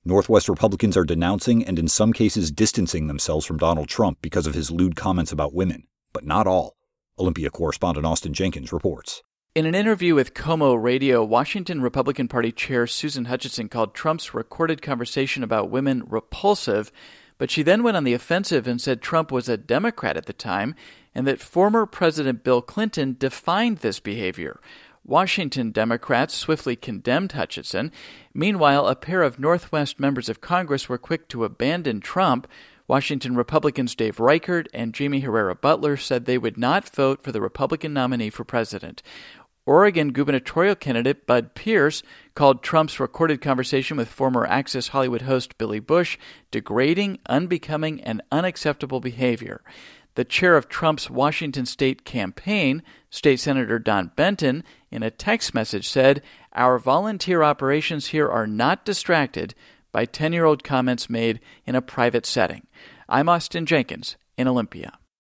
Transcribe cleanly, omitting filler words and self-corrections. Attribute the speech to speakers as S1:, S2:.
S1: Northwest Republicans are denouncing and in some cases distancing themselves from Donald Trump because of his lewd comments about women, but not all. Olympia correspondent Austin Jenkins reports.
S2: In an interview with Como Radio, Washington Republican Party Chair Susan Hutchinson called Trump's recorded conversation about women repulsive, but she then went on the offensive and said Trump was a Democrat at the time and that former President Bill Clinton defined this behavior. Washington Democrats swiftly condemned Hutchinson. Meanwhile, a pair of Northwest members of Congress were quick to abandon Trump. Washington Republicans Dave Reichert and Jamie Herrera Butler said they would not vote for the Republican nominee for president. Oregon gubernatorial candidate Bud Pierce called Trump's recorded conversation with former Access Hollywood host Billy Bush degrading, unbecoming, and unacceptable behavior. The chair of Trump's Washington state campaign, State Senator Don Benton, in a text message said, "Our volunteer operations here are not distracted by 10-year-old comments made in a private setting." I'm Austin Jenkins in Olympia.